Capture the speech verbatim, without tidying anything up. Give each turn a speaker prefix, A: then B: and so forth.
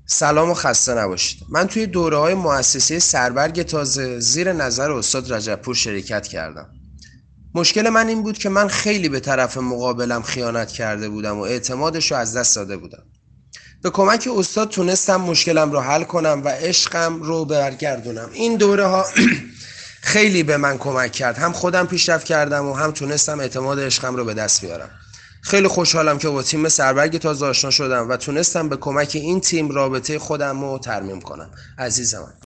A: سلام و خسته نباشید. من توی دوره‌های مؤسسه سربرگ تازه زیر نظر استاد رجبپور شرکت کردم. مشکل من این بود که من خیلی به طرف مقابلم خیانت کرده بودم و اعتمادش رو از دست داده بودم. به کمک استاد تونستم مشکلم رو حل کنم و عشقم رو برگردونم. این دوره ها خیلی به من کمک کرد. هم خودم پیشرفت کردم و هم تونستم اعتماد عشقم رو به دست بیارم. خیلی خوشحالم که با تیم سربرگ تازه آشنا شدم و تونستم به کمک این تیم رابطه خودم رو ترمیم کنم. عزیزم.